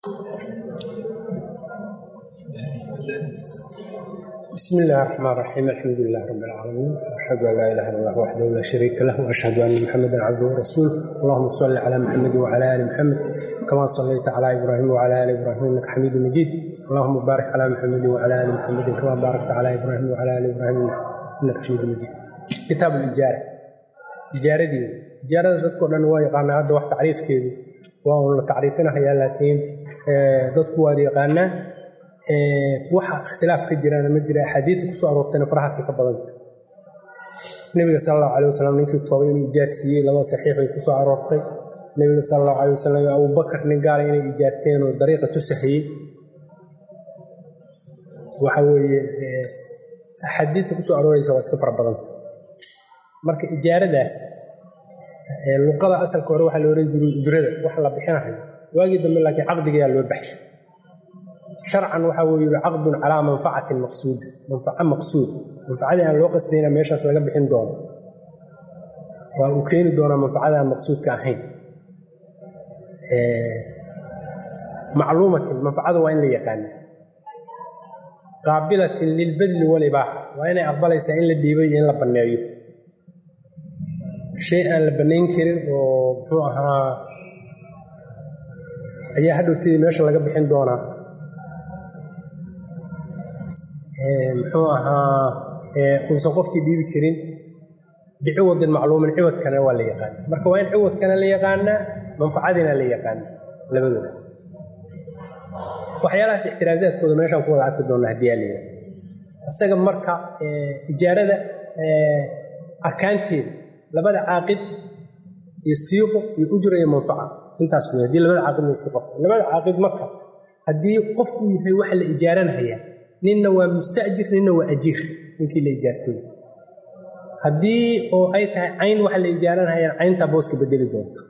بسم الله الرحمن الرحيم. الحمد لله رب العالمين، وأشهد أن لا إله إلا الله وحده لا شريك له، وأشهد أن محمدا عبده ورسوله. اللهم صل على محمد وعلى آل محمد كما صليت على إبراهيم وعلى آل إبراهيم إنك حميد مجيد. اللهم بارك على محمد وعلى آل محمد كما باركت على إبراهيم وعلى آل إبراهيم إنك حميد مجيد. كتاب الإجارة. إجارة dadku dhan waa yaqaanaa. hadda wax tacriifkeedu waa la tacriifinayaa, laakiin dadku waa yaqaanaa. waxa ikhtilaaf ka jirana ma jira. xadiis ku soo aroortay farahaasi ka badan. nabiga sallallahu alayhi wasallam ninkii toobay inuu ijaarsiiyay laba saxiix ay ku soo aroortay. nabiga sallallahu alayhi wasallam Abu Bakar nin gaar inay ijaarteen oo dariiqa tusahiyay. waxa weeye xadiis ku soo arooraysa waa iska far badan. marka ijaaradaas luqada asalka hore waxa la oran jiray ujrada wax la bixinayo waagi dambe, laakiin caqdiga loo baxshay. sharcan waxa weeye caqdun calaa manfacatin maqsuud, manfaca maqsuud, manfacada aan loo qasdayna meeshaas laga bixin doono waa uu keeni doonaa manfacada aan maqsuudka ahayn. macluumatin manfacada waa in la yaqaan. qaabilatin lilbadli walibaaxa waa inay aqbalaysaa in la dhiibay iyo in la banneeyo. shay aan la bannayn karin oo muxuu ahaa ayaa hadhowtidii meesha laga bixin doonaa. muxuu ahaa uusan qofkii dhiibi karin biciwadin macluumin. ciwadkana waa la yaqaan. marka waa in ciwadkana la yaqaanaa, manfacadina la yaqaana, labadoodaas. waxyaalahaas ixtiraazaadkooda meeshaan ku wada arki doonaa haddii aa la yidhaha. isaga marka ijaarada arkaanteeda labada caaqid iyo siiqo iyo ujra iyo manfaca, intaas wey. haddii labada caaqid la isku qabto, labada caaqid marka haddii qofku yahay waxa la ijaaranhayaa, ninna waa mustajir ninna waa ajiir, ninkii la ijaartay. haddii oo ay tahay cayn waxa la ijaaranhayaan, caynta booska bedeli doonta.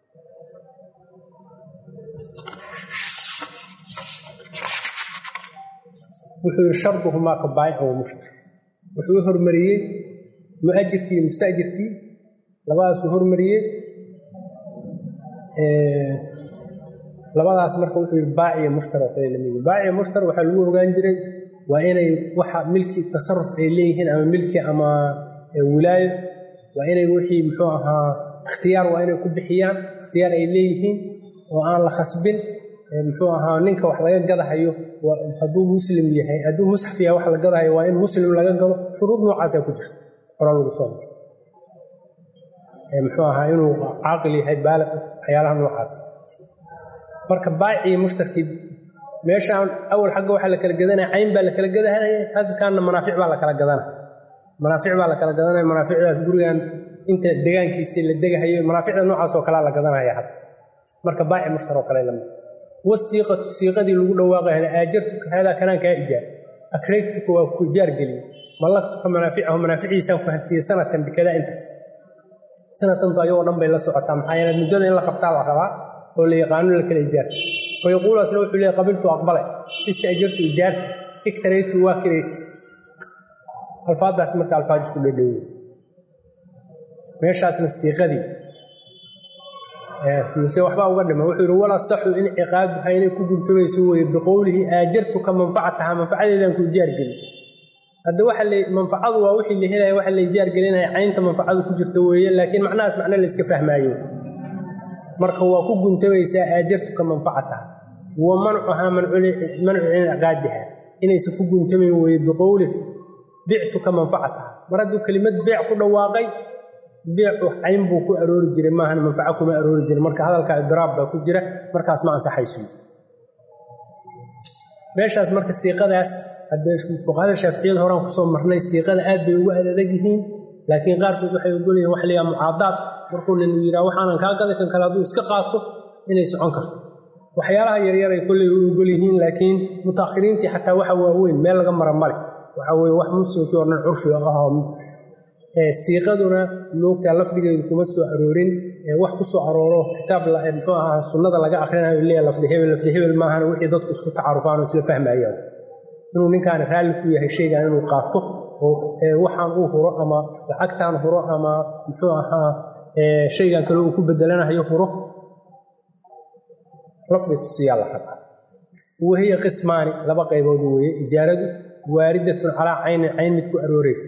wuxuu yidhi sharduhumaa ka baayic wa mushtari. wuxuu hormariyey muajirkii iyo mustajirkii, labadaasuu hormariyey. labadaas marka wuxuu yidhi baaci iyo mushtar oo kale lamid. baaci iyo mushtar waxaa lagu ogaan jiray waa inay waxa milki tasarruf ay leeyihiin, ama milki ama wilaayo. waa inay wixii muxuu ahaa ikhtiyaar waa inay ku bixiyaan, ikhtiyaar ay leeyihiin oo aan la khasbin. muxuu ahaa ninka wax laga gadahayo hadduu muslim yahay, hadduu musxaf yahay wax la gadahayo waa in muslim laga gado. shuruud noocaasaa ku jirta hore lagu soo maro. muxuu ahaa inuu caaqil yahay, baalig, waxyaalaha noocaas. marka baaci iyo mushtarkii meeshaan awal xagga waxaa la kala gadanaya, cayn baa la kala gadahanaya. hadalkaanna manaafic baa la kala gadanaya. manaaficdaas gurigan inta degaankiisii la degahayo, manaaficda noocaas oo kalea la gadanaya hadda. marka baaci mushtar oo kale lamid. wasiiqatu siiqadii lagu dhawaaqayo aajartuka haadaa kanaan kaa ijaar, akraytuka waa ku ijaar geliye, mallaktuka manaaficahu manaaficiisaan ku hasiiye sanatan bikadaa intaas. sanatantu ayagoo dhan bay la socotaa, maxaa yeele muddada in la qabtaa la rabaa oo la yaqaano la kala ijaarta. fayaquulu asna wuxuu leeyahay qabiltu aqbalay, istaajartu ijaarta, iktaraytu waa kiraysta. alfaadaas marka alfaad isku dhadhow. meeshaasna siiqadii mise waxbaa uga dhima. wuxuu yidhi wala saxu in ciqaaduha inay ku guntumayso weye biqowlihi aajartuka manfacataha, manfacadeedaan ku ijaar gelin. hadda waxa manfacadu waa wixii la helaya, waxa la ijaar gelinaya caynta manfacadu ku jirta weeye, laakiin macnahaas macna la iska fahmaayo. marka waa ku guntamaysaa aajartuka manfacataha. wa mancuhaa mancu ciqaadiha inaysan ku guntamayn weye biqowlihi bictuka manfacataha. mar hadduu kelimad beec ku dhawaaqay, beecu cayn buu ku aroori jiray, maahan manfaco kuma aroori jiray. marka hadalka idraab baa ku jira, markaas ma ansaxayso. meeshaas marka siiqadaas hadda fuqahada shaaficiyada horaan kusoo marnay, siiqada aad bay ugu adag yihiin, laakiin qaarkood waxay ogol yihiin wax la yidhaha mucaadaad. markuu nin yidhaha waxaanan kaa gaday, kan kale hadduu iska qaato inay socon karto. waxyaalaha yaryar ay kolley u ogol yihiin, laakiin mutaakhiriintii xataa waxa waaweyn meel laga mara male. waxa weye wax muslimkii oo dhan curfi ah. siiqaduna moogtaa lafdigeedu kuma soo aroorin. wax ku soo arooro kitaab muxuu ahaa sunnada laga akhrinayo leeyahay lafdi hebel maahan, wixii dadku isku tacaarufaan oo isla fahmayaan. inuu ninkaan raalli ku yahay shaygan inuu qaato oo waxaan uu huro ama lacagtaan huro ama muxuu ahaa shaygan kale uu ku bedelanayo huro, lafdi tusiyaa la rabaa. وهي قسمان لبا قيبود وهي إجارة واردة على عين متكو أروريس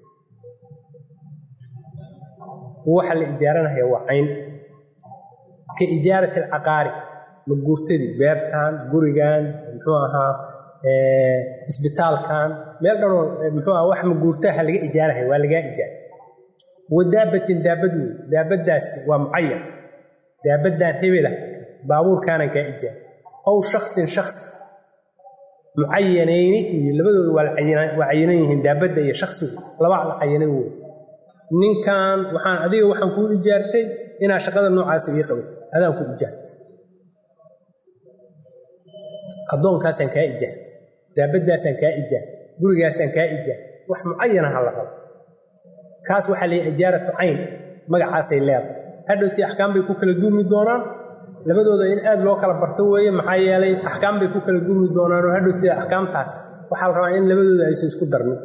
وحل إجارنا هي وعين كإجارة العقاري مقورتدي بيرتان قريقان محوها اسبتال كان ميقدروا محوها واحد مقورتها لقى إجارة هي ولقى إجارة ودابة دابداس ومعين دابدان هبلة بابور كان كإجارة أو شخص معينين لبدو وعينين دابد أي شخص لبعض عينين نين كان وحان أديه وحان كود إجارتي إنا شقاد النوع عاسي قوت هذا كود إجارت أدون كاسن كا إجارت دابد داسن كا إجارت قولي كاسن كا إجارت وح معينة هلا كاس وحلي إجارة عين مقع عاسي اللاب هذا تي أحكام بيكون كل دومي دونان labadooda in aad loo kala barto weeye maxay yeelay ahkaam bay ku kala duumi doonaan oo hadhowtii ahkaamtaas waxa la rabaa in labadooda ay isku darno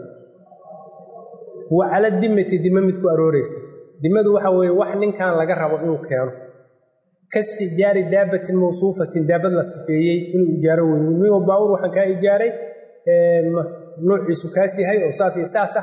wa ala dimati dimamid ku arooreysa dimadu waxa weeye wax ninkan laga rabo inuu keeno kasti jaari daabatin mawsuufatin daabad la sifeeyay inuu ijaaro weeyo miyo baawur waxa ka ijaaray nuuciisu kaas yahay oo saasa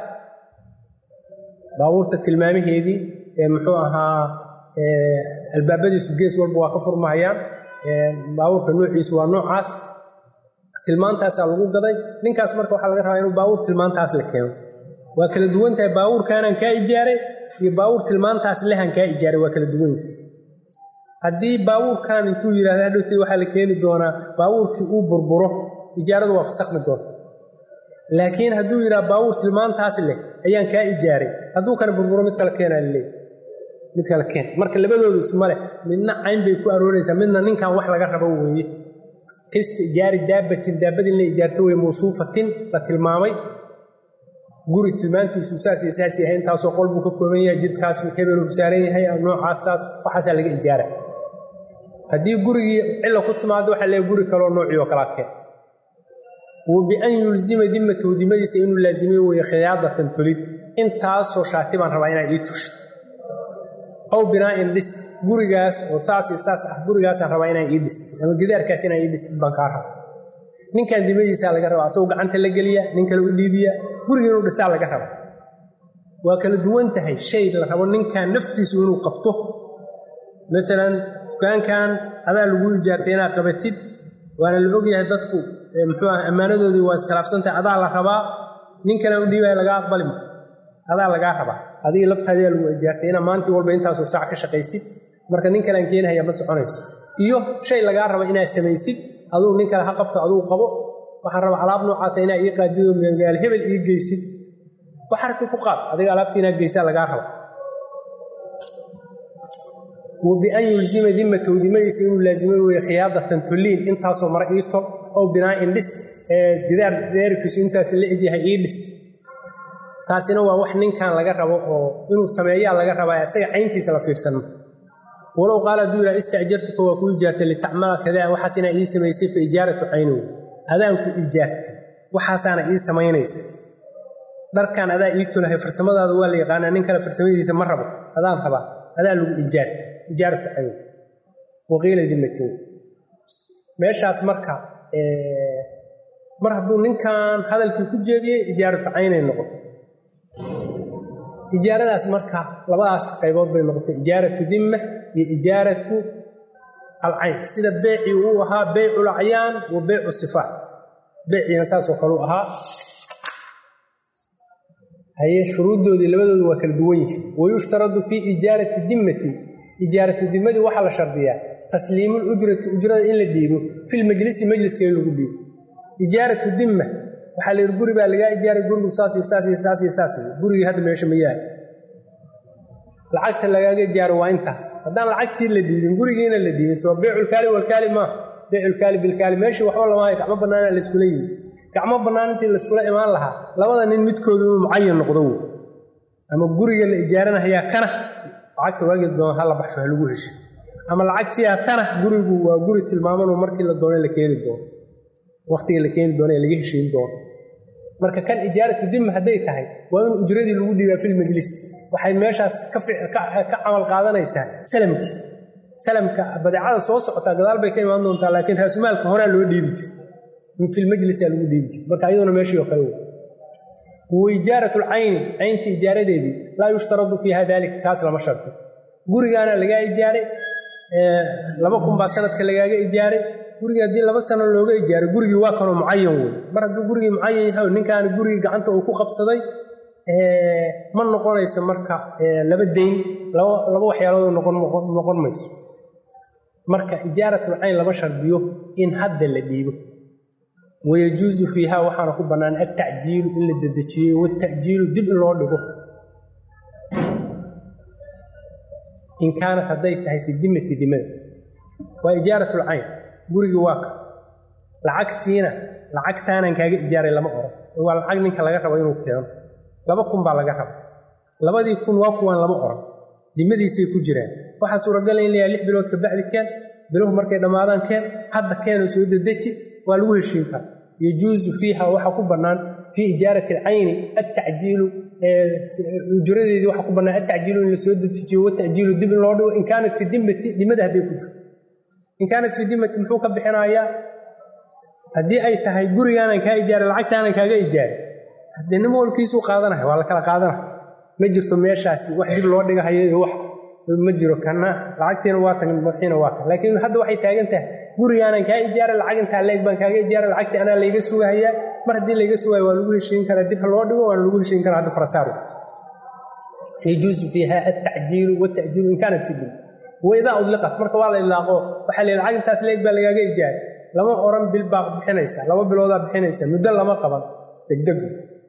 baawurta tilmaamaheedii muxuu ahaa البابديس جيس والبوا كفر مهيان باور كنوعيس ونوعاس tilmaantaas lagu gaday ninkaas marka waxa laga rabaa inuu baawur tilmaantaas la keeno waa kala duwan tahay baawur kaanan ka ijaaray iyo baawur tilmaantaas lehan ka ijaaray waa kala duwan hadii baawur kaan intuu yiraahdo hadhooti waxa la keeni doonaa baawurkii uu burburo ijaaradu waa fasaxmi doonta laakiin haduu yiraahdo baawur tilmaantaas leh ayaan ka ijaaray haduu kana burburo mid kala keenaa leeyahay mid kala keen marka labadoodu isma leh midna cayn bay ku arooraysaa midna ninkan wax laga rabo weeye kist jaari daabadin la ijaarto way mawsuufatin la tilmaamay guri tilmaantiisu saasi yahay intaas oo qolbu ka kooban yahay jidkaas hebel uu saaran yahay noocaas waxaas laga ijaaray hadii gurigi illa ku timaado waxa la guri kale oo noocyo kala keen وبأن يلزم ذمته ذمته إنه لازمه ويخياضة تلد intaas oo shaati baan rabaa inaan ii tush أو بناء لس جورجاس وساس جورجاس ربا إنا يدست أما جدار كاسينا يدست بنكارها نين كان دمجي سال جربا سوق عن تلاجلية نين كانوا ليبيا جورجينو بسال جربا وكل دوان تهي شيء لكن نين كان نفتي سونو قبته مثلا كان هذا الوجود جارتنا قبتيد وأنا اللي بقي هدتكو أمانة دي واسكراف سنت هذا على ربا نين كانوا ليبيا لقى قبلهم هذا لقى ربا هذه لفت هذه الجارتين ما أنت والبين تاسو ساعة كشقيسيد مركز نين كلام كين هي بس عنيس إيوه شيء لقى ربا إنها سميسيد أدو نين كلا حقبت أدو قبو وحرب على ابن عاسينا يقددوا من قال هبل يجيسيد وحرت فقط هذه علبتنا جيسا لقى ربا وبأن يلزم ذمته ذمته يسير لازمه وخياضة تنتلين إن تاسو مرئيته أو بناء لس جدار ديركس إنت اللي إدي هيلس taasina waa wax ninkan laga rabo oo inuu sameeyo laga rabaa isaga cayntiisa la fiirsano walaw qala duula istaajartuka wa ku ijaartay li ta'mala kada waxaasina ii sameeysay fi ijaaratu aynu adaan ku ijaartay waxaasana ii sameeynaysa darkan adaa ii tulahay farsamadaada waa la yaqaan nin kale farsamadiisa ma rabo adaan raba adaa lagu ijaartu aynu waqiila dimatu meeshaas marka mar hadduu ninkan hadalkii ku jeediyay ijaaratu aynay noqoto ijaaradaas marka labadaas qaybood bay noqotay ijaaratu dhimma iyo ijaaratu al-ayn sida beeci uu ahaa beecul ayaan iyo beecu sifaat beecina saas oo kale uu ahaa hay shuruudoodii labadoodu waa kala duwan yihiin way yushtaradu fi ijaarati dhimmadi waxa la shardiyaa tasliimul ujrada in la dhiibo fil majliska lagu dhiibo ijaaratu dhimma waxa la guri baa laga ijaaray gurigu saas guriga hadda meesha ma yahay lacagta laga ijaaro waa intaas hadaan lacagtii la dhiibin gurigeena la dhiibin soo beecul kaali wal kaali ma beecul kaali bil kaali meesha waxba lama hay gacmo banaana la isku leeyahay gacmo banaana intii la isku imaan lahaa labada nin midkoodu uu muayyan noqdo ama guriga la ijaaranayaa kana lacagta waagid doon hal baxsho lagu hesho ama lacagtii tana gurigu waa guri tilmaaman oo markii la doonay la keeni doono waqtiga la keeni doono laga heshiin doono marka kan ijaaratu dhimma haday tahay waa in ujradii lagu dhiibaa fil majlis waxay meeshaas ka amal qaadanaysaa salamka badeecada soo socota gadaal bay ka imaan doontaa laakiin raasmaalka hore loo dhiibi jiray في المجلس الوديج marka ayaduna meeshii oo kale وإجارة العين عين إجارة دي لا يشترط فيها ذلك كاس لما شرط غوريغانا لغا إجارة لما كون با سند كلغا إجارة غوريغا دي لما سنه لوغا إجارة غوريغي waa kano muayyan mar haduu gurigi muayyan yahay ninkaan gurigi gacanta uu ku qabsaday ma noqonayso marka laba deyn laba waxyaalood noqon mayso marka ijaaratu ayn laba shardiyo in hadda la dhiibo ويجوز فيها وحنا ku banaan at-ta'jil in la dedejiyo wat-ta'jil dib loo dhigo in kaana haday tahay fi dimati dimad wa ijaaratu al-ayn gurigi waa lacagtaana kaaga ijaaray lama oro waa lacag ninka laga rabo inuu keeno 2,000 baa laga rabo 2,000 waa kuwan lama oro dimadiisay ku jiraan waxa suuragal in la 6 bilood ka bacdi keen biluhu markay dhamaadaan keen hadda keen soo dedeji waa lagu heshiin karaa يجوز فيها waxa ku banaan في إجارة العين التعجيل أجرتي waxa ku banaan التعجيل in la soo dejiyo والتعجيل dib loo dhigo in kaanad fi dimada haday ku jirto in kaanad fi dimati muxuu ka bixinaya hadii ay tahay gurigaanan ka ijaaray lacagtaanan kaaga ijaaray hadii nimolkiisu qaadanahay waa la kala qaadanahay ma jirto meeshaasi wax dib loo dhigayo wax ma jiro kana lacagteena waa tan bixina waa laakiin hadda waxay taagan tahay gurigaanan ka ijaaray lacag inta leeg baan kaaga ijaaray lacagtii ana leega sugaya mar hadii leega sugayo waa lagu heshiin karaa dib loo dhigo waa lagu heshiin karaa hadda farasaaro يجوز فيها التعجيل والتأجيل إن كانت في الدين وإذا أطلقت marka waa la ilaaqo waxa la lacag intaas leeg baa lagaaga ijaaray lama oran bil baaq bixinaysa laba bilooda bixinaysa muddo lama qaban degdeg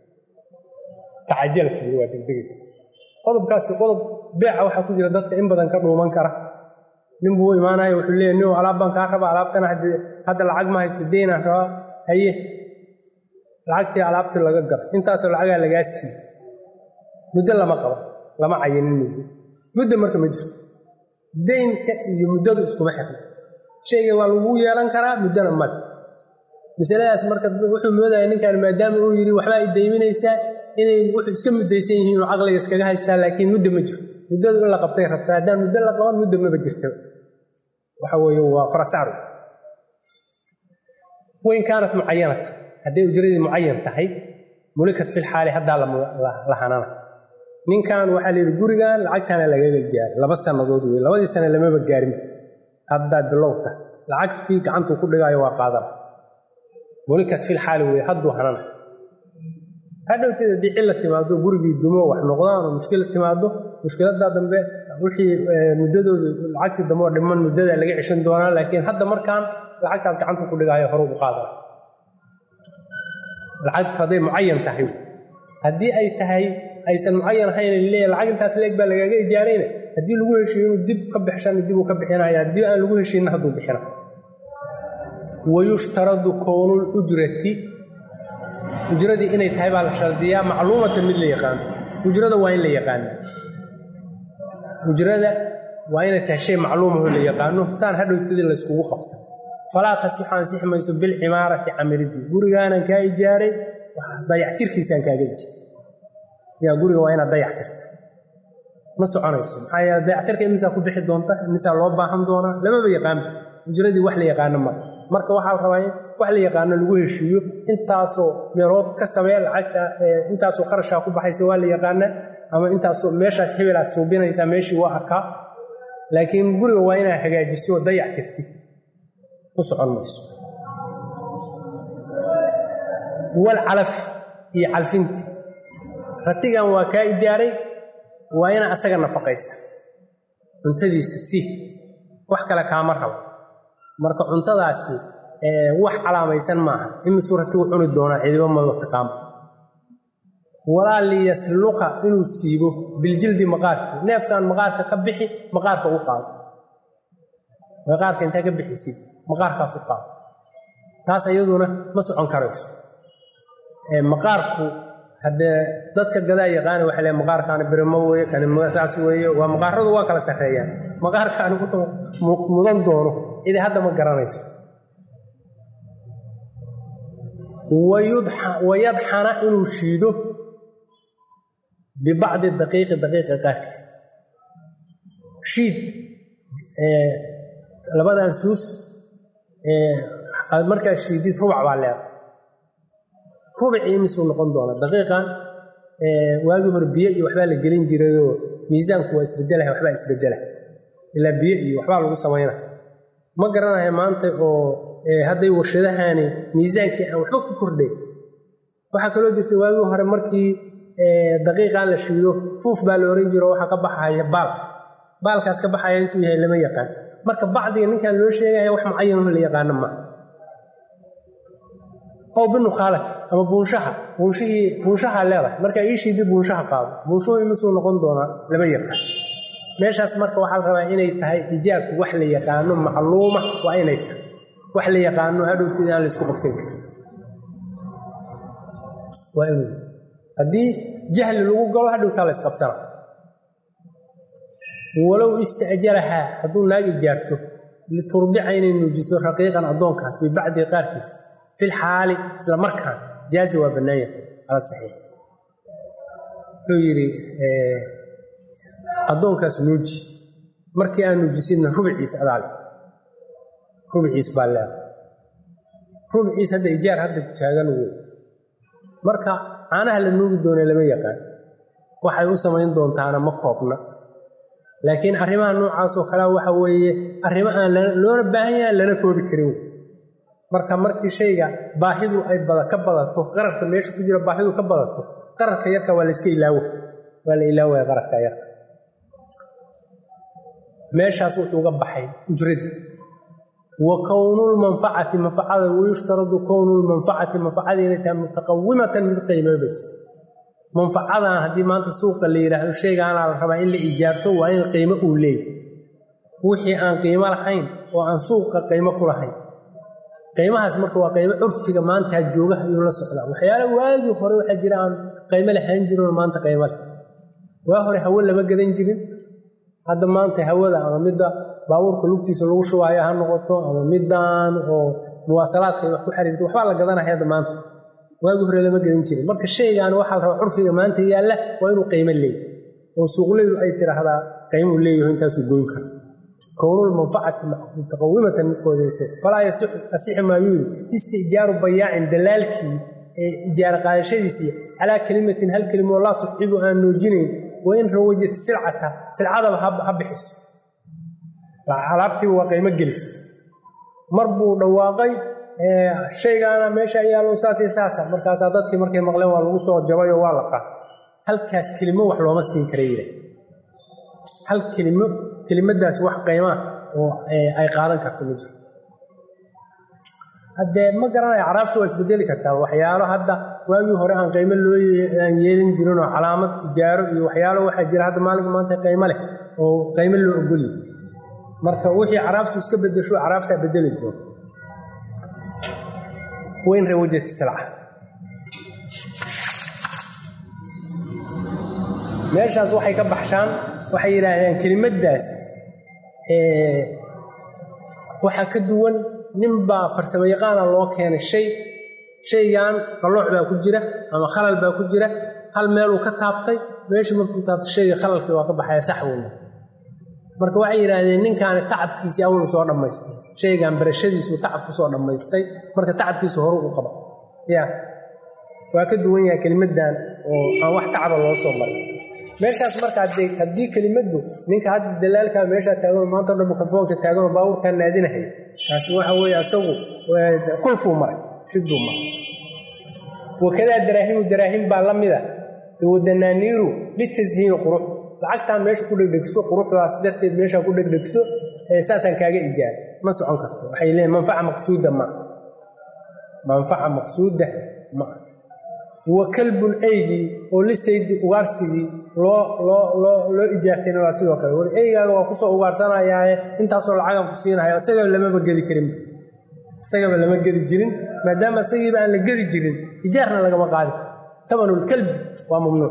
تعجلت waa degdegis qodobkaasi qodob beeca waxa ku jira dadka in badan ka dhuuman kara nin buu iimaanayo wuxuu leeyahay alaab baan ka raba alaabtana hadda lacag ma haysto deena raba haye lacagtii alaabtii laga gar intaas lacag laga sii muddo lama qabo lama cayinin muddo marka ma jiro deynka iyo muddadu isku xirna shayga waa lagu yeelan karaa muddana ma misaladaas marka wuxuu moodayaa ninkan maadaama uu yiri waxba ay deyminaysaa inay wuxuu iska mudaysan yihiin oo aqliga iskaga haystaa laakiin muddo ma jiro muddadu in la qabtay rabtaa hadaan muddo la qaban muddo ma jirto waxa weeye waa farasaaro وين كانت معينة هدي أجري معين تحي ملكت في الحالة هذا لا حنانا من كان وحلي الجورجان لعقت أنا لقيت الجار لبس النضود ولا ودي السنة لما بتجارم هذا باللوطة لعقتي عنده كل جاي وقادر ملكت في الحالة ويحدوا حنانا هذا دي علة تمادو جورجي دموع ونقدان ومشكلة تمادو مشكلة ده دم وحي مدده لعقت الدموع دمان مدده اللي 20 دولار لكن هذا مركان لعقتاس عنده كل جاي هروب وقادر lacag haday muayyan tahay hadii ay tahay aysan muayyan ahayn ilaa lacag intaas leeg baa laga ijaarayna hadii lagu heshiiyo dib ka bixshan dib ka bixinaya hadii aan lagu heshiin haduu bixina wayushtaradu kownul ujradi inay tahay baa la shardiyaa macluumatan mid la yaqaan ujrada waa in la yaqaan ujrada waa in tahay shay macluum oo la yaqaano saan hadhowtidii la isku qabsan فلا تصح عن صح ما يسب العمارة عمردي غوريغانا كايجاري ضيعتيركيسان كاجيج يا غوري وين ضيعتير ما سكونيسو هيا ضيعتيرك imisa ku bixi doonta imisa loo baahan doona lama yaqaan ujradii wax la yaqaan marka waxa la rabaa wax la yaqaan lagu heshiiyo intaasoo meerood ka sameeyay lacagta intaasoo qarasha ku baxaysa waa la yaqaan ama intaasoo meeshaas hebelaas suubinaysa meeshii waa arka laakiin guriga waa inaa hagaajiso ضيعتيرti وسعون ميسو والعلف هي علفنت رتيغان واكا إجاري وانا أساقا نفقيسا انتديس سي وحكا لك مرحبا مركا انتداسي وح على ميسان معها إما سورة عنو الدونا عيدي وما الوقتقام ولا اللي يسلوخا إنو السيبو بالجلد مقارك ناف كان مقارك كبحي مقارك وقال مقارك انتا كبحي سيب maqaarkaas u qaad taas ayaduna ma socon karayso maqaarku hada dadka gadaa yaqaan waxa la maqaarkaan birimo weeye kan magacaas weeye waa maqaaradu waa kala sareeyaan maqaarkaan wuxuu mudan doono idii hadda ma garanayso ويدحن إنه شيده ببعض الدقيقة قاركس شيد لبدا نسوس markaa shiidid rubac baa leedahay rubacii imisuu noqon doona daqiiqan waagii hore biyo iyo waxbaa la gelin jirayoo miisaanku waa isbedelahay waxbaa isbedela ilaa biyo iyo waxbaa lagu samayna ma garanahay maanta oo hadday warshadahani miisaankii aan waxba ku kordhay waxaa kaloo jirtay waagii hore markii daqiiqan la shiido fuuf baa la oran jiro waxaa ka baxaya baalkaas ka baxaya intuu yahay lama yaqaan marka bacdiga ninkan loo sheegaya wax mucayan oo la yaqaan ma oo binu khalaq ama buunshaha leedahay marka ii shiidi buunshaha qaado buunshuhu imisuu noqon doona lama yaqaan meeshaas marka waxaa la rabaa inay tahay ijaarku wax la yaqaano macluuma waa inay tahay wax la yaqaano hadhowtida aan la isku qabsan karin waa inuu haddii jahli lagu galo hadhowtaa la isqabsana walow ista'jarahaa hadduu naag ijaarto liturdica inay nuujiso raqiiqan addoonkaas bibacdi qaarkiis fil xaali isla markaan jaazi waa bannaanya ala saxiix wuxuu yidhi addoonkaas nuuji markii aan nuujisidna rubiciis adaale rubiciis baa leedahay rubiciis hadda ijaar hadda taagan wey marka caanaha la nuugi doona lama yaqaan waxay u samayn doontaana ma koobna laakiin arrimaha noocaasoo kalea waxa weeye arrimo aan loona baahan yahay lana koobi karin marka markii shayga baahidu ay ka badato qararka meesha ku jira baahidu ka badato qararka yarka waa la iska ilaawo waa la ilaawaya qararka yarka meeshaas wuxuu uga baxay ujradii wa kownulmanfacati manfacada wayushtaradu kownulmanfacati manfacada inay tahay mutaqawimatan mid qiimoobaysa manfacadan haddii maanta suuqa la yidhaahdo shaygaanaa la rabaa in la ijaarto waa in qiimo uu leeyahy wixii aan qiimo lahayn oo aan suuqa qiimo ku lahayn qiimahaas marka waa qiimo curfiga maanta joogaha ayuu la socdaa waxyaala waagii hore waxaa jira aan qiimo lahaan jirin maanta qiimo leh waa hore hawo lama gadan jirin hadda maanta hawada ama midda baabuurka lugtiisa lagu shubaayo ha noqoto ama middan oo muwaasalaadka wax ku xiriirto waxbaa la gadanaya hadda maanta waagii hore lama gadan jirin marka shaygaan waxaa la rabaa curfiga maanta yaalla waa inuu qiimo leeyahy oo suuqleydu ay tiraahdaa qiimuu leeyaho intaasuu goyn kara kownulmanfacati mutaqawimatan mid qoodaysa falaa asixi maayuu yidhi istijaaru bayaacin dalaalkii ijaara qaadashadiisii calaa kelimatin hal kelimoo laa tutcibu aan nuujinayn wa in rawajat silcadaba ha bixiso alaabtiiba waa qiimo gelis mar buu dhawaaqay shaygaana meesha ayaalo saas iyo saasa markaasaa dadkii markay maqleen waa lagu soo jabayoo waa la qaatay halkaas kelimo wax looma siin kara yidhah hal kelimadaas wax qiimaa oo ay qaadan karto ma jiro haddee ma garanaya caraafta waa isbedeli kartaa waxyaalo hadda waagii hore aan qiimo aan yeelin jirin oo calaamad tijaaro iyo waxyaalo waxaa jira hadda maalinka maanta qiimo leh oo qiimo loo ogolyahy marka wixii caraaftu iska bedesho caraaftaa bedeli doonta wain rawajati silca meeshaas waxay ka baxshaan waxay yidhaahdeen kelimadaas waxaa ka duwan ninbaa farsamo yaqaana loo keenay shaygan qallooc baa ku jira ama khalal baa ku jira hal meeluu ka taabtay meeshii markuu taabtay shayga khalalkii waa ka baxaya sax weyna marka waxay yidhaahdeen ninkaani tacabkiisii awlu soo dhammaystay shaygan barashadiisuu tacab ku soo dhammaystay marka tacabkiisa horu u qaba ya waa ka duwan yahay kelimadan oo aan wax tacaba loo soo marin meeshaas marka haddii kelimaddu ninka hadda dalaalkaa meeshaa taaganoo maanta o dhan makafoonka taaganoo baabuurkaa naadinahay taasi waxa weeye asagu kulfuu maray shiduu maray wakadaa daraahim baa la mida wadanaaniiru litashiini qurux lacagtaan meesha ku dhegdhegso quruxdaas darteed meeshaa ku dhegdhegso saasaan kaaga ijaar ma socon karto waxay leeyiin manfaca maqsuuda ma wa kalbun eygii oo lisaydi ugaarsigii loo ijaartayna waa sidoo kale war eygaaga waa kusoo ugaarsanayaaye intaasoo lacagan ku siinaya isagaba lamaba gedi karin isagaba lama gedi jirin maadaama isagiiba aan la gedi jirin ijaarna lagama qaadi karo tamanulkalbi waa mamnuuc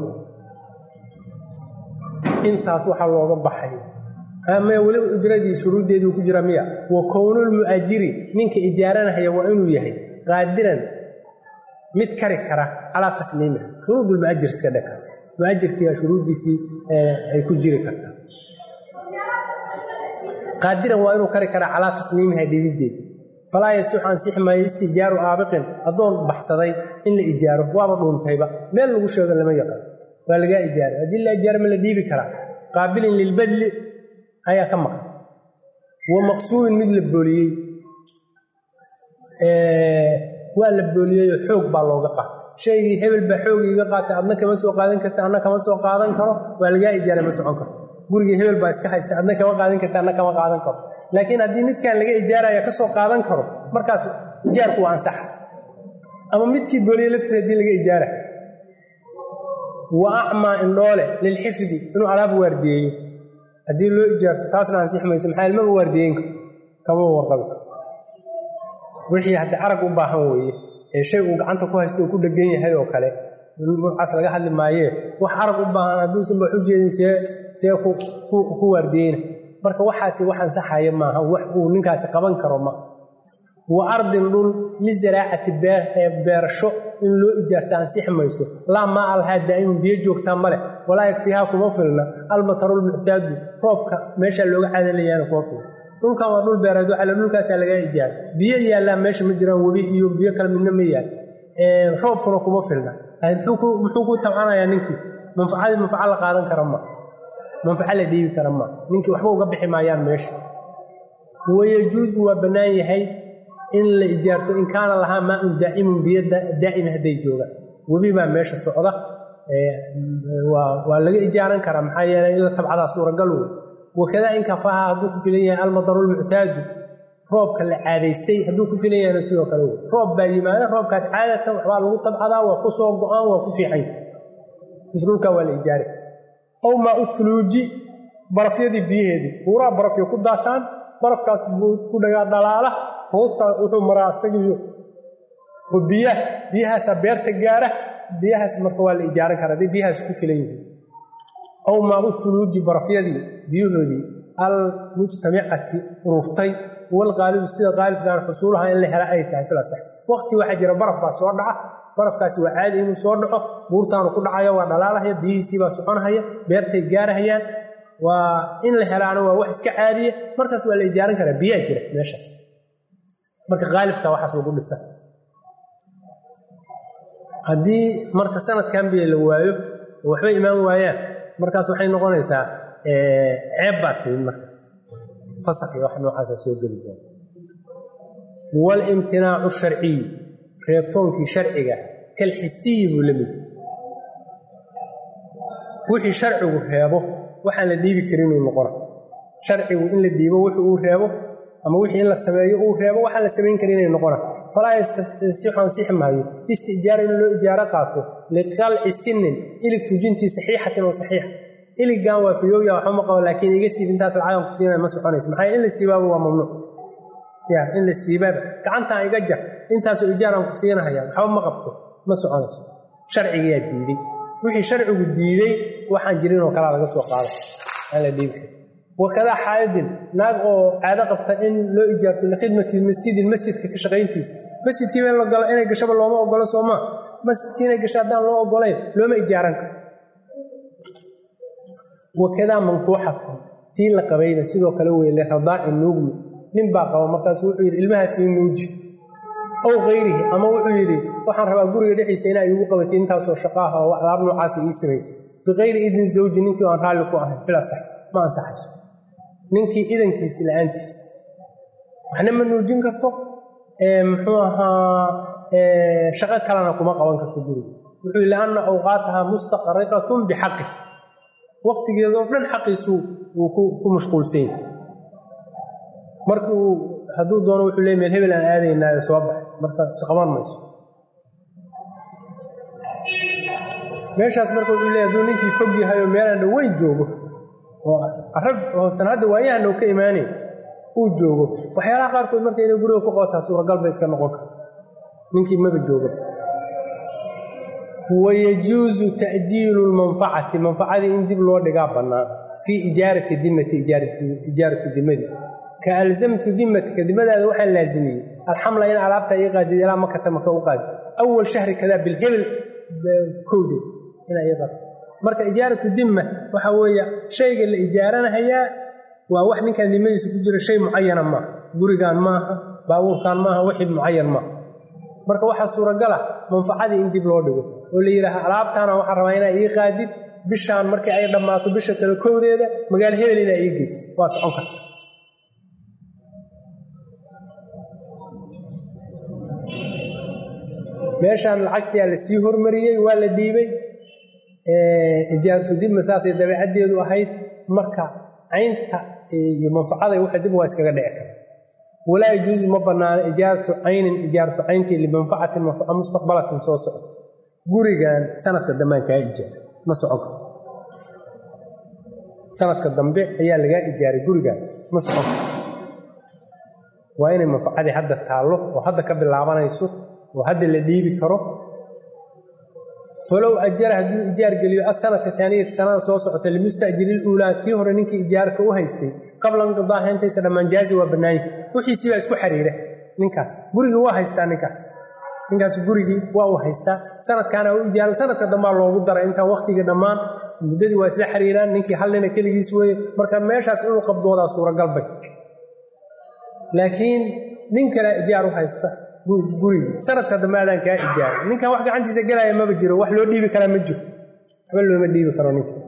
intaas waxaa looga baxay maya weliba ujradii shuruuddeedii ku jira miya wa kownulmu'ajiri ninka ijaaranahaya waa inuu yahay qaadiran mid kari kara calaa tasliimiha shuruudulmu'ajir iska dhakaas mu'ajirkiiyaa shuruuddiisii ay ku jiri kartaa qaadiran waa inuu kari karaa calaa tasliimiha dhibiddeeda falaa yasix ansixi maayo istijaaru aabiqin addoon baxsaday in la ijaaro waaba dhuuntayba meel lagu sheego lama yaqaan waa lagaa ijaaray haddii la ijaaro ma la dhiibi karaa qaabilin lilbadli ayaa ka maqan wa maqsuubin mid la booliyey waa la booliyeyoo xoog baa looga qaatay shaygii hebel baa xoogii iga qaatay adna kama soo qaadan karta adna kama soo qaadan karo waa lagaa ijaaray ma socon karto gurigii hebel baa iska haysta adna kama qaadan karta adna kama qaadan karo laakiin haddii midkan laga ijaaraya ka soo qaadan karo markaas ijaarku waa ansaxa ama midkii booliye laftiisa haddii laga ijaara wa acmaa indhoole lilxifdi inuu alaab waardiyeeyo haddii loo ijaarto taasna ansixi mayso maxaa ilmaba waardiyeynka kama warqabi wixii haddii arag u baahan weeye ee shay uu gacanta ku haysto uu ku dhegan yahay oo kale nuucaas laga hadli maayee wax arag u baahan hadduusan ba xujeedin see ku waardiyeyna marka waxaasi wax ansaxaya maaha wax uu ninkaasi qaban karo ma wa ardin dhul lizaraacati beerasho in loo ijaarta ansixi mayso laa maa alhaa daa'iman biyo joogtaa ma leh walaa yakfiihaa kuma filna almatarulmuctaadu roobka meeshaa looga cadalayaana kuma filna dhulkan waa dhul beereed waxaa dhulkaasaa lagaa ijaaray biyo yaallaan meesha ma jiraan webi iyo biyo kale midna ma yaal roobkuna kuma filna muxuu ku tabcanayaa ninkii manfacadii manfaca la qaadan kara ma manfaca la dhiibi kara ma ninkii waxba uga bixi maayaan meesha wayajuusu waa bannaan yahay in la ijaarto in kaana lahaa maaun daa'imun biyo daa'ima hadday joogaan webi baa meesha socda waa laga ijaaran karaa maxaa yeelay in la tabcadaa suuragal wey wakadaa in kafaaha hadduu ku filan yahay almadarulmuctaadu roobka la caadaystay hadduu ku filan yahayna sidoo kale wey roob baa yimaada roobkaas caadatan waxbaa lagu tabcadaa waa ku soo go-aan waa ku fiican isdhulkaa waa la ijaari ow maa u thuluuji barafyadii biyaheedii buuraa barafyo ku daataan barafkaas ku dhagaa dhalaala hoostaa wuxuu maraa isagiiyo oo biyahaasaa beerta gaara biyahaas marka waa la ijaaran karaa hadday biyahaas ku filan yihiin ow maa u thuluuji barafyadii biyahoodii almujtamicati uruftay walqaalibu sida qaalibkaan xusuulaha in la hela ay tahay filasax waqti waxaa jira baraf baa soo dhaca barafkaasi waa caadi inuu soo dhaco buurtaanu ku dhacaya waa dhalaalahaya biyihiisii baa soconhaya beertay gaarahayaan waa in la helaana waa wax iska caadiya markaas waa la ijaaran karaa biyaa jira meeshaas marka qaalibka waxaas lagu dhisa haddii marka sanadkan biyo la waayo waxba imaan waayaan markaas waxay noqonaysaa ceeb baa timid markaas fasakhi wax noocaasa soo geli doona walimtinaacu sharciyu reebtoonkii sharciga kalxisiyi buu la mid wixii sharcigu reebo waxaan la dhiibi karinuu noqona sharcigu in la dhiibo wuxuu uu reebo ama wixii in la sameeyo uu reebo waxaan la samayn karin inay noqona falaa yastasixu ansixi maayo istijaara in loo ijaaro qaato liqalci sinin ilig fujintii saxiixatin oo saxiixa iligan waa fiyooya waxba ma qabo laakiin iga siib intaas lacagan ku siinaya ma soconayso maxaa in la siibaaba waa mamnuuc in la siibaaba gacantaan iga jar intaasoo ijaaraan ku siinahaya waxba ma qabto ma soconayso sharcigayaa diiday wixii sharcigu diiday waxaan jirin oo kalaa laga soo qaaday aan la dhiibi karin wakadaa xaayadin naag oo caado qabta in loo ijaarto likhidmati masjidin masjidka ka shaqayntiisa masjidkii meel la galo inay gashaba looma ogolo soomaa masjidkii inay gasho haddaan loo ogolayn looma ijaaran karo wakadaa mankuuxatu tii la qabayna sidoo kale weyle radaaci nuugmi nin baa qaba markaasu wuxuu yidhi ilmahaas ii nuuji ow kayrihi ama wuxuu yidhi waxaan rabaa guriga dhexdiisa inaa iigu qabatay intaasoo shaqaaha oo alaab noocaasa ii samaysay bikayri idin zawji ninkii aan raalli ku ahayn filasax ma ansaxayso ninkii idankiisi la-aantiis waxna ma nuujin karto muxuu ahaa shaqo kalena kuma qaban karto guriga wuxuu yidhi lianna awqaataha mustaqriqatun bixaqi waqtigeedoo dhan xaqiisu wuu ku mashquulsan yahay markuu hadduu doono wuxuu leey meel hebel aan aadaynaayo soo baxay marka isqaban mayso meeshaas marka wuxuu leey hadduu ninkii fog yahayoo meelaan dhoweyn joogo oo arab hoosan hadda waayahan uu ka imaanay uu joogo waxyaalaha qaarkood marka inay guriga ku qabataa suuragal bay iska noqon karta ninkii maba jooga wayajuusu ta'jiilu lmanfacati manfacadii in dib loo dhigaa bannaan fii ijaarati dimati ijaaratu dimadi ka alzamtu dimatka dimadaada waxaan laazimiyey alxamla in alaabta ii qaadid ilaa makata maka u qaadi awal shahri kadaa bilhebel kowdeed inaa ii qaadi marka ijaaratu dimma waxa weeye shayga la ijaaranahayaa waa wax ninkan dimadiisa ku jira shay mucayana maaha gurigan maaha baabuurkan maaha wixii mucayan ma marka waxa suuragal ah manfacadii in dib loo dhigo oo la yiraahdo alaabtaana waxa rabaa inaa ii qaadid bishaan markii ay dhamaato bisha kale koodeeda magaal hebel inaa ii geys waa socon karta meeshaan lacagtii la sii hormariyay waa la dhiibay ijaartu dib masaasay dabeecadeedu ahayd marka aynta iyo manfacada waxa dib waa iskaga dhici kara ولا يجوز مبنى إجارة عين إجارة عينتي لمنفعة منفعة مستقبلة صوصة قريقان سنة الدمان كإيجار ما سعق سنة الدنبيع هي اللي جاء إيجاري قريقان ما سعق وين المنفعة حد التعلق وحد كبر العبانة يسوق وحد اللي ديبي كرو فلو أجرها إيجار قليل السنة الثانية سنة صوصة المستأجر الأولى تيهر إنك إيجارك وهيستي قبل انقضاء انت سنه منجازي وبناي وحي سيبا اسكو حريره نينكاس غوريغي وا هيستا نينكاس غوريغي وا هيستا سنه كان او جال سنه كدما لوغو دار انت وقتيga dhamaan mudadii waa isla xariiraan ninkii halina kaligiis way marka meeshaas inuu qabdooda suura galbay laakiin nin kale ijaaru haysta gurigi sanadka dhamaadan ka ijaar ninka wax gacantiisa galaya ma jiro wax loo dhiibi kara ma jiro haba loo ma dhiibi karo ninka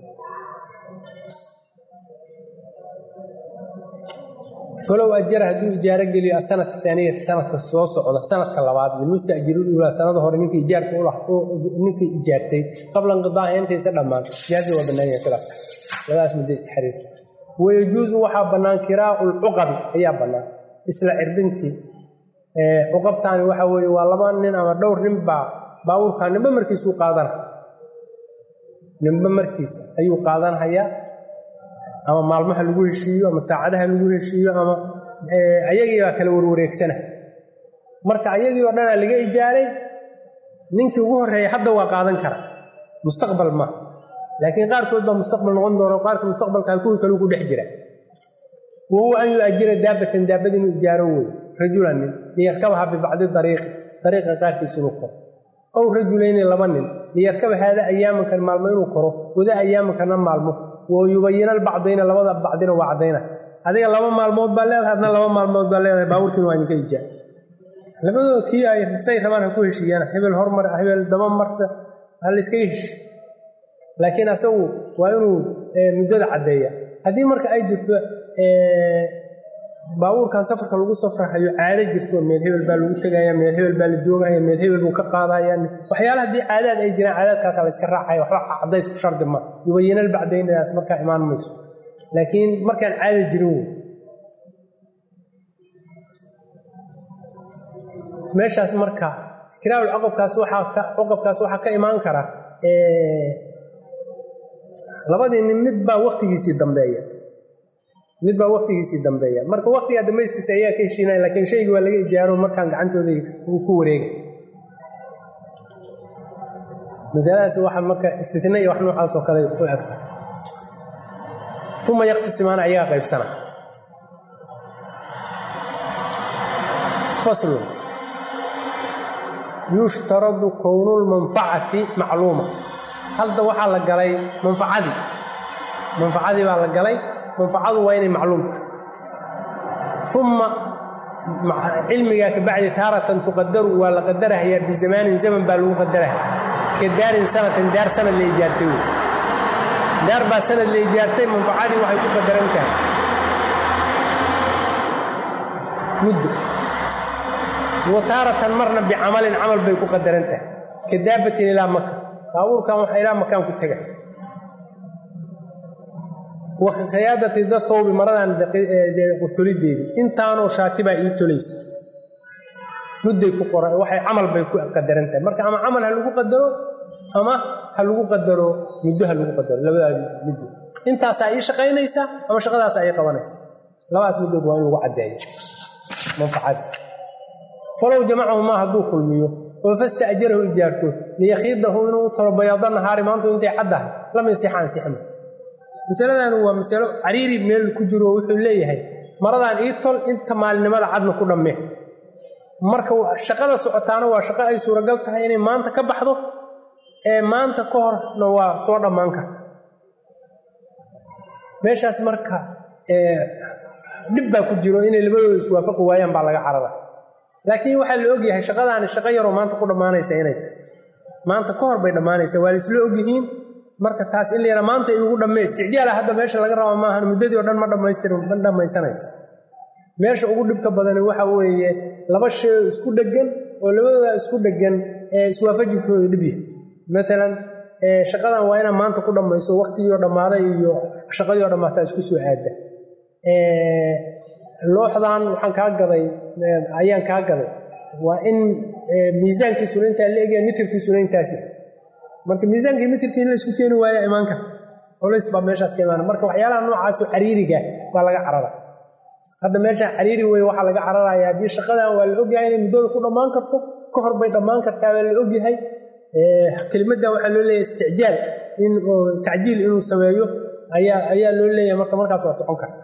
فلو أجر هدو إجارة قليل السنة الثانية سنة الصوصة ولا سنة كلابات المستأجرون ولا سنة ظهر إنك إجارة ولا إنك إجارتي قبل انقضاء أنت يسلم مال جازي وبناية كلاس ولا اسم ديس حرير ويجوز وحاب بنان كراء العقب هي بنان إسلا إربنتي عقب تاني وحاول والله إننا دور نبا باور كان نبا مركز وقادر نبا مركز أيو قادر هيا ama maalmaha lagu heshiiyo ama saacadaha lagu heshiiyo ama ayagii waa kala warwareegsana marka ayagii oo dhan laga ijaaray ninkii ugu horeeyay hadda waa qaadan kara mustaqbal ma laakiin qaar kood ba mustaqbal noqon doona qaar ka mustaqbalka ku kale ku dhex jira wuu an yuajira daabatan daabadin ijaaro way rajulan liyarkabaha bi bacd dariiqa qaarkiisu nuqo aw rajulayn labanin liyarkaba hada ayaaman kan maalmo inuu koro wada ayaaman kan maalmo ويبين البعضين لبدا بعضين وعدينا هذه لما مالمود بالله هذا لما مالمود بالله باوركن وين كيجا لبدو كي اي سي رمان ku heshiyana hebel hormar hebel daman marsa hal iska hesh laakiin asagu waa inuu mudada cadeeya hadii marka ay jirto baawurkan safarka lagu safrayo caado jirto meel hebel baa lagu tagaya meel hebel baa la joogaya meel hebel uu ka qaadaya waxyaalaha hadii caadad ay jiraan caadadkaas la iska raacay wax cadays ku shardi ma yubayinal bacdaynaas marka imaan mayso laakiin markaan caado jirin meeshaas marka kiraal aqabkaas waxa ka imaan kara labadii mid baa waqtigiisii dambeeya marka waqtiga dambayskiisa ayaa ka heshiinay laakiin shaygu waa laga ijaaro markaan gacantooda ku wareegay masalaas waxa marka istitnaa wax noocaas oo kale ku agta ثم يقتسمان ayaa qaybsana فصل يشترط كون المنفعه معلومه هل ده waxa la galay manfacadi baa la galay منفعه وين معلومه ثم مع علمك بعد تارة تقدر ولا قدرها هي بزمان زمن بالو قدرها كدار سنه اللي اجارته دار با سنه اللي اجارته منفعه waxay ku qadaran tahay muddo وتارة مرنا بعمل عمل bay ku qadaran tahay كدابه الى مكه باوركان waxa ila makan ku tagay وقيادة الثوب مرضان قتليدي انتانو شاتبا يتوليس مدي ku qoray waxay amal bay ku qadarantay marka ama amal ha lagu qadaro ama ha lagu qadaro muddo ha lagu qadaro labada muddo intaas ay shaqeynaysa ama shaqadaas ay qabanaysa labaas muddo waa in lagu cadeeyo manfaacad falow jamaahu ma hadu kulmiyo oo fastaajiru ijaarto liyaxidahu inuu tarabayadan nahaari maanta intay caddahay lama sixan masaladan waa masalo cariiri meel ku jiro wuxuu leeyahay maradan ii tol inta maalinimada cadna ku dhammee marka shaqada socotaana waa shaqo ay suuragal tahay inay maanta ka baxdo maanta ka horna waa soo dhammaan karta meeshaas marka dib baa ku jiro inay labadooda iswaafaqi waayaan baa laga carara laakiin waxa la og yahay shaqadaani shaqo yar oo maanta ku dhamaanaysa inay maanta ka hor bay dhamaanaysaa waa isla og yihiin marka taas in la yara maanta ay ugu dhameey isticjaala hadda meesha laga rabo ma ahan muddadii oo dhan ma dhamaysanayso meesha ugu dhibka badan waxa weeye laba shay isku dhagan oo labadooda isku dhagan ee iswaafajikooda dhib yahay مثلا shaqadan waa ina maanta ku dhamayso waqtigii oo dhamaaday iyo shaqadii oo dhamaatay isku soo aada looxdan waxaan ka gaday ayaan ka gaday waa in miisaankiisu inta leeyahay mitirkiisu intaasi marka miisaankii mitirkii la isku keeni waayo imaanka culays baa meeshaas ka imaan marka waxyaalaha noocaas oo xariiriga waa laga carara hadda meesha xariiri way waxa laga cararayaa hadii shaqadan waa la og yahay in muddo ku dhamaan karto ka hor bay dhamaan kartaa waa la og yahay كلمة waxa loo leeyahay isticjaal in tacjiil inuu sameeyo ayaa loo leeyahay markaas waa socon karta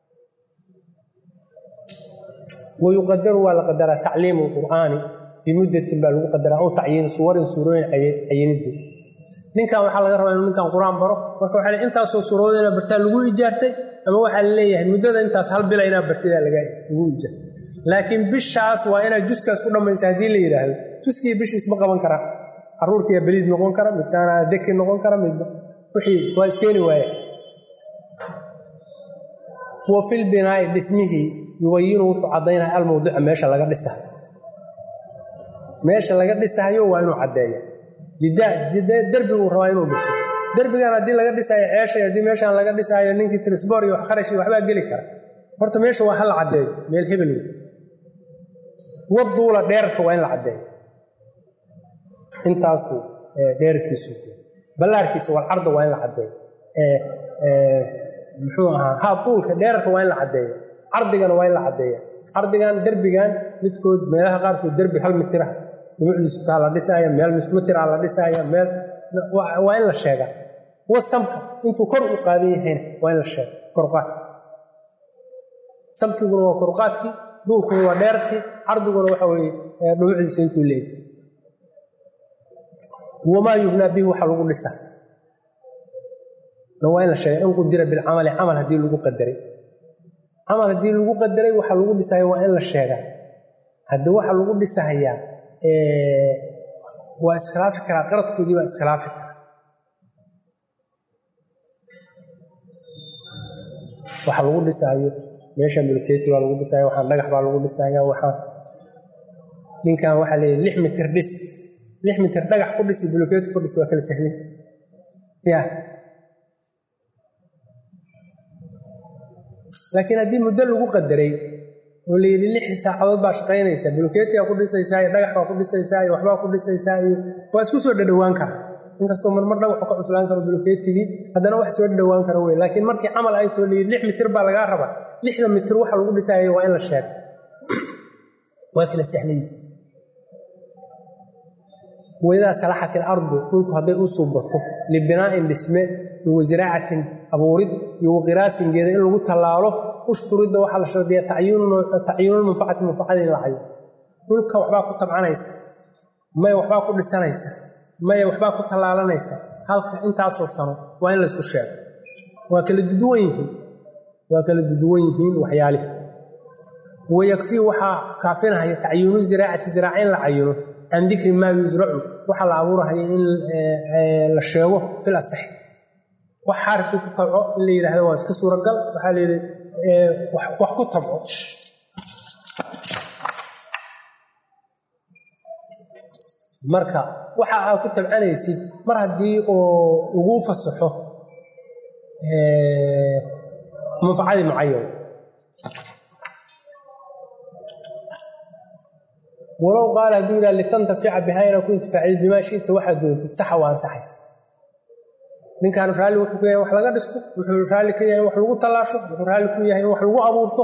ويقدر ولا قدر تعليم القرآن بمدة بالغ قدر أو تعيين سورين عينيد ninka waxa laga rabaa in ninkan quraan baro marka waxa la intaas oo suuroodina bartaa lagu ijaartay ama waxa la leeyahay muddada intaas hal bil ayna bartida lagu ijaar laakiin bishaas waa ina juskaas ku dhamaysaa hadii la yiraahdo juskii bishiis ma qaban kara aruurkiya baliid noqon kara mid kana deki noqon kara mid wixii waa iskeeni waaye wa fil binaa'i bismihi yubayinu cadayna al mawdu'a meesha laga dhisayo waa inuu cadeeyo jidda darbigu rabaa inuu dhiso darbigan hadii laga dhisayo ceesha hadii meeshan laga dhisayo ninkii transport iyo kharash waxba gali kara horta meesha waa hal cadeeyo meel hebel waduula dheerka waa in la cadeeyo intaasu dheerkiisu balaarkiisa wal arda waa in la cadeeyo muxuu ahaa tuulka dheerka waa in la cadeeyo ardigana waa in la cadeeyo ardigan darbigan midkood meelaha qaar ku darbi hal mitir ah mucjiso la dhisaayo meel mitir la dhisaayo meel waa in la sheega wasamka intuu kor u qaadan yahay waa in la sheego korqaad samkiguna waa korqaadki duulku waa dheerki ardiguna waxa weeye mucjiso intuu leeyahay وما يبنى به وحلو لسه لو إن الشيء إن قدر بالعمل عمل هدي لو قدري عمل هدي لو قدري وحلو لسه وإن الشيء هدي وحلو لسه هي واسخلافك قرط كذي واسخلافك وحلو لسه هي ماشي ملكيتي وحلو لسه وحن نجح وحلو لسه هي وحن من كان وحلي لحم تردس لحم تردقح قدس بلوكيت قدس وكل سهلين يا لكن هذه مدة لو قدري واللي اللي ساعات باش قينيسا بلوكيت يا قدس يساي دقح قدس يساي وحبا قدس يساي واسكو سو ددوان كار inkastoo marmar dhaw ku cuslaan karo bulukeetigi hadana wax soo dhawaan karo way laakiin markii amal ay too 6 mitir baa laga rabaa 6 mitir waxa lagu dhisay waa in la sheego waa kala sahlayay وإذا صلحت الأرض كنت هذا أصوبته لبناء باسمه وزراعة أبورد وغراس جدا إنه قلت الله أشترد وحل شردية تعيين المنفعة للعيون كل وحبا كنت طبعا يسا ما وحبا كل سنة يسا ما وحبا كنت الله لنا يسا هل أنت أصل سنة وين لسه الشعب وكل الددوينهين وحياله ويكفي وحا كافينها يتعيون الزراعة زراعين لعيونه عن ذكر ما يزرع وحل عبورها إن الشيوه في الأصح وحارك الطبع اللي هذا هو اسكسور القلب وحال وحكو الطبع مركا وحا كنت معنا يسيد مرة دي وقوف الصحو منفعل معين ولو قال دولا لتنتفع بها إن كنت فاعل بما شئت واحد دون الصحة وانصحيس من كان فرالي وحلقة وحلقة دسكو وحلقة كيه وحلقة تلاشو وحلقة كيه وحلقة أبورتو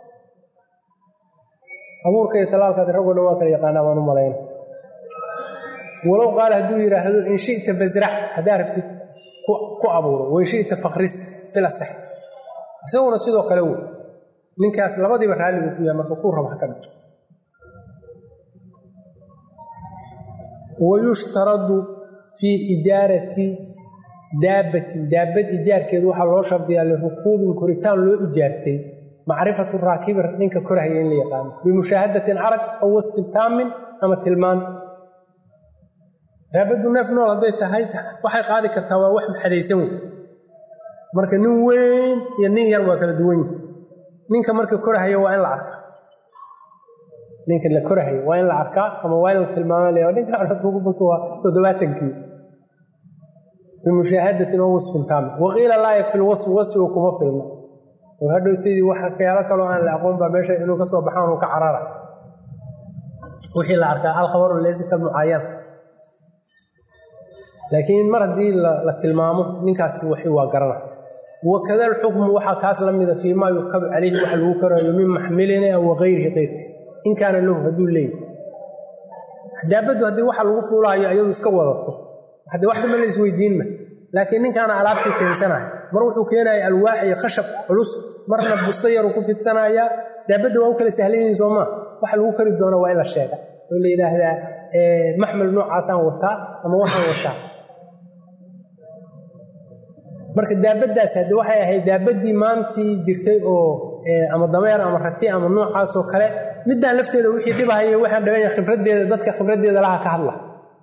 أبور كيه تلال كده رجل نواك يقانا ما نملين ولو قال دولا إن شئت فزرع هدارك كو أبور وإن شئت فخرس تلا الصحة سووا نسيدو كلو من كاس لبدي فرالي وكيه مركور ربح كده ويشترط في إجارة دابة إيجار كده وحا لو شرطيها لركوب كوريتان لو إجارتي معرفة الراكب إنك كره اللي يقام بمشاهدة عرق أو وصف تام أما تلمان هبدو نفنو هذي تهيت waxay qaadi kartaa waa wax xariisan marka nin weyn iyo nin yar waa kala duwan ninka marka korahayo waa in la arkaa ninka la korahayo waa in la arkaa ama waa in la tilmaamayo ninka arka ugu bato waa 70 بمشاهدة أو وصف تام وقيل لا يكفي الوصف وصفكم فيلم وهذا يتدي واحد كيالا كلو أن الأقوم بمشي إنه كسر بحانه كعرارة وحي العركة الخبر ليس كمعين لكن مرة دي للتلمامه من كاس وحي وقرنا وكذا الحكم وحا كاس لم يذا فيما يركب عليه وحل وكره يمين محملنا أو غيره غير إن كان له هدول لي دابد هدي وحل وفولا يأيض يسكوضته هذا واحد من اللي يسوي ديننا لكن إن كان على عبد كنسنا مروحوا كينا الواح يخشب فلوس مرنا بستير وكفت سنة يا دابد وكل سهلين زوما وحل وكل الدورة وإلا الشيء واللي إذا هذا محمل نوع عسان وطا أما واحد وطا مرك دابد داس هذا واحد هي دابد دي مانتي جرتي أو أما الضمير أما رتي أما نوع عسو كله مدة لفت هذا وحي دبها هي واحد دبي خبرة دي ضدك خبرة دي لها كهلا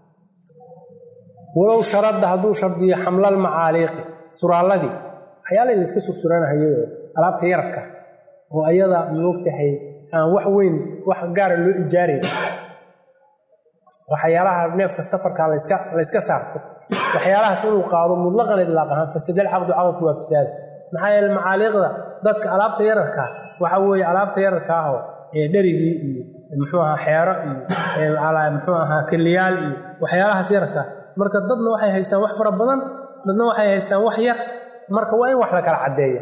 ولو شرط هذو شرطي حمل المعالق سرالدي حيال اللي اسك سرسران هي alaabta yarka oo ayada moogtahay aan wax weyn wax gaar ah loo ijaari waxyaalaha neefka safarka la iska saarto waxyaalahaas inuu qaado mutlaqan idlaaqahan fasadal aqdu aqdu waa fasaad maxaa yeelay macaaliqda dadka alaabta yarka waxa weeye alaabta yarka ah ee dharigii iyo muxuu ahaa xeero iyo ala muxuu ahaa kaliyaal iyo waxyaalahaas yarka marka dadna waxay haystaan wax fara badan dadna waxay haystaan wax yar marka waa in wax la kala cadeeyo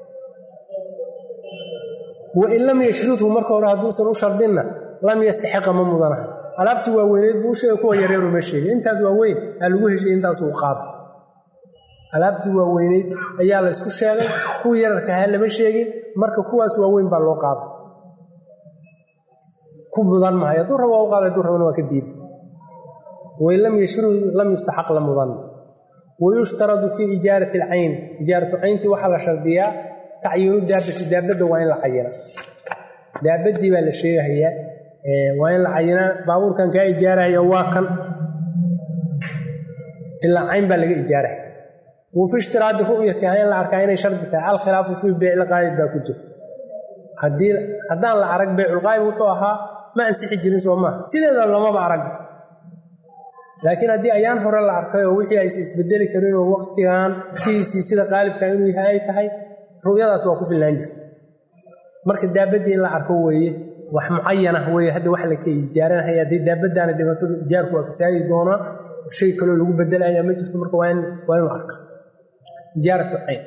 wa in lam yashrutu marka hore haduu soo shardina lam yastahiq mamudana alaabti waa weyneed buu sheegay kuwa yareeru ma sheegay intaas waa weyn lagu heshay intaas uu qaado alaabti waa weyneed ayaa la isku sheegay kuwa yararka ah lama sheegin marka kuwaas waa weyn baa loo qaado ku mudan ma hayo dura waa qaado dura waa ka diib wa in lam yashru lam yastahiq lamudan ويشترط في إجارة العين إجارة العين وحل شرطية تعيين دابة وين العينة دابة دي ولا شيء هي وين العينة بابور كان كإجارة هي واقع إلا عين بلغ إجارة وفي اشتراط رؤية هاي الأركان شرطها الخلاف في بيع الغايب باكوجه هدان العرق بيع الغايب وطوها ما انسحي جنس وما سيدا لما بعرق لكن هذه أيام هورا العركة ووحي يسبدل كرين ووقت كان سيدا قالب كانوا يهاي تهاي رؤيا أسواقه في اللانجر مركز دابدي العركة وهي وح معينة هو هذا وحلا كي جارنا هي هذه دابد أنا دي مطلوب جارك وفسائي دونا شيء كله لو بدل أيام ما تستمر وين العركة جارك عين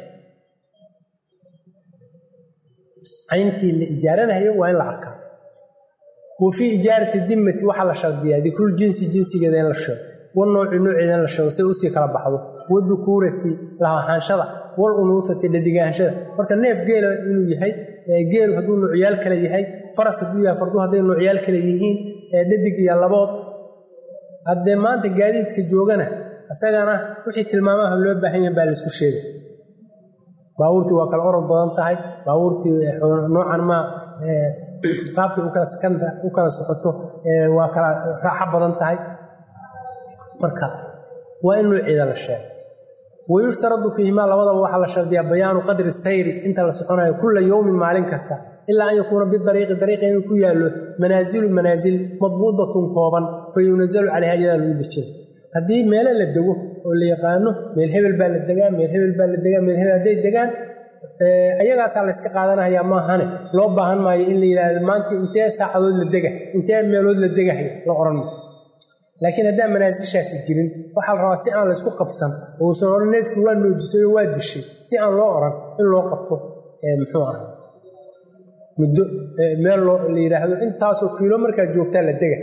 عينتي اللي جارنا هي وين العركة وفي إجارة الذمة وحلا شرطية دي كل جنسي كذا للشر والنوع كذا للشر سيوسي كلا بحضه والذكورة لها حنشرة والأنوثة اللي دقاها حنشرة مركا النيف قيل إنه يهي قيل هدول نوعيال كلا يهي فرس الدنيا فردوها هدول نوعيال كلا يهين ددق يالباط هدي ما أنت قاديد كجوغنا أساقنا وحي تلمامها اللي بحين بالسكو الشيء باورتي وكال أورد بضانتهاي باورتي نوعا ما qaabka uu kala sakanta uu kala socoto waa kala raaxo badan tahay marka waa inuu ciidan la sheego ويشترط فيهما لبدا waxa la shardiyaa bayaan qadri sayr inta la soconayo kulla yawm maalin kasta illa an yakuna bi dariiqi inuu ku yaalo manazil madbuudatun kooban fayunzalu alayha jadal mudajjal hadii meel la dago oo la yaqaano meel hebel baa la dagaa meel hebel baa la dagaa meel hebel haday dagaan ayagaas la iska qaadanaya ma ahane loo baahan maayo in la yiraahdo maanta intee saacadood la daga intee meelood la dagahay la oran laakiin hadaa manaasishaasi jirin waxa la rabaa si aan la isku qabsan oo soo neefku waa noojisay waa dishay si aan loo oran in loo qabto muxuu ah muddo meel loo la yiraahdo intaas oo kiilo marka joogta la daga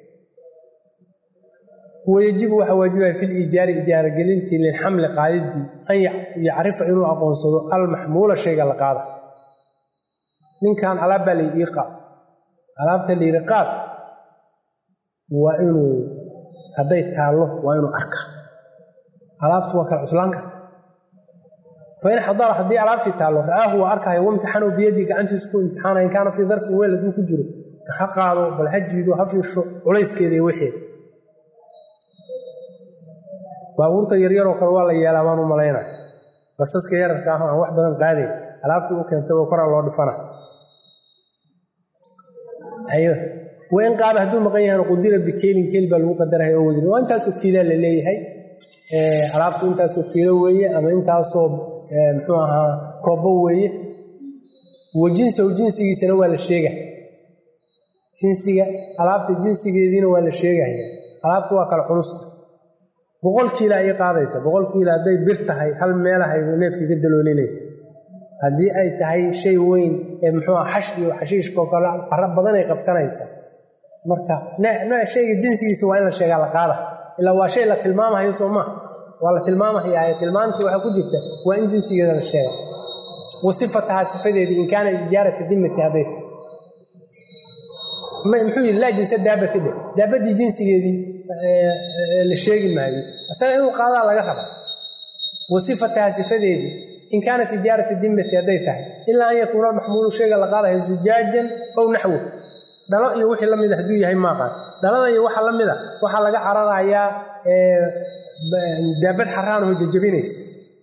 ويجب واجبه في الإيجار إيجار قلنتي للحمل قاعدتي أن يعرف إنه أقنصه المحمول الشيء القاعدة من كان على بالي إيقاع على بالي رقاب وإنه هديت له وإنه أركع على بالي وكر عسلانك فإن حضر حدي علابتي تعالوا رآه وأركه وامتحنوا بيدي كعنتي سكون امتحانا إن كان في ظرف ويل دو كجرو كحقادو بل حجيدو هفيرشو وليس كيدي وحي baabuurta yaryar oo kale waa la yeelaa baan u maleynaa basaska yararka ah aan wax badan qaadin alaabta uu keento oo kor loo dhifana ayo وين قال هدو مقن yahay qudira bikeelin keel baa lagu qadarahay oo wasiir waa intaas oo kiila la leeyahay alaabtu intaas oo kiilo weeye ama intaas oo muxuu ahaa koobo weeye jinsigiisana waa la sheegay jinsiga alaabta jinsigeediina waa la sheegay alaabtu waa kala culusta 100 kiilo ay qaadaysa 100 kiilo haday bir tahay hal meel ah ay neefka ka daloolinaysa hadii ay tahay shay weyn ee muxuu ah xash iyo xashiishka kala qarab badan ay qabsanaysa marka shayga jinsigiisa waa in la sheegaa la qaada ila waa shay la tilmaamayo Soomaa waa la tilmaamayaa tilmaantii waxa ku jirta waa in jinsigeeda la sheego wasifataha sifadeedii in kaana ijaaratu dimmati haday ma muxuu ilaa jinsi daabadii jinsigeedii la sheegi maayo asaga inuu qaadaa laga raba wasifataha sifadeedii in kaana ijaaratu dimmati haday tahay illa an yakuna mahmuulu shayga la qaadayo zujaajan aw nahwu dalo iyo wixii la mid ah haduu yahay ma qaan dalada iyo waxa la mid ah waxa laga cararayaa daabad xaraan oo jajabinaysa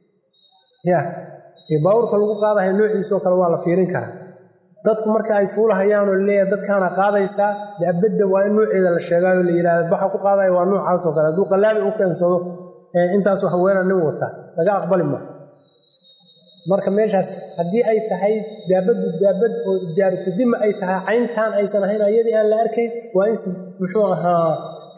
baawurka lagu qaadayo noociisa kale waa la fiirin karaa dadku marka ay fuulahayaan oo leeyahay dadkaana qaadaysa daabadda waa in nooceeda la sheegayo la yiraahdo waxa ku qaadayo waa noocaas oo kale haduu qalaabi u keensado intaas wax weyn nin wata laga aqbali ma marka meeshaas hadii ay tahay daabad oo ijaaratu dim ay tahay cayntaan aysan ahayn ayadii aan la arkayn waa in muxuu ahaa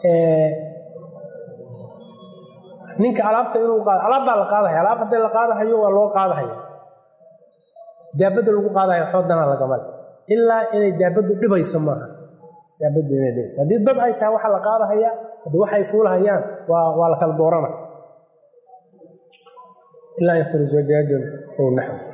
ninka alaabta inuu qaado alaabta la qaadayo alaabta la qaadayo waa loo qaadayo daabada lagu qaadayo xoodana laga mal ilaa inay daabadu dhibayso maaha daabadu inay dhibayso hadii dad ay tahay waxa la qaadayo hadii waxay fuulahayaan waa la kala doorana إلا يخرج زجاجا أو نحو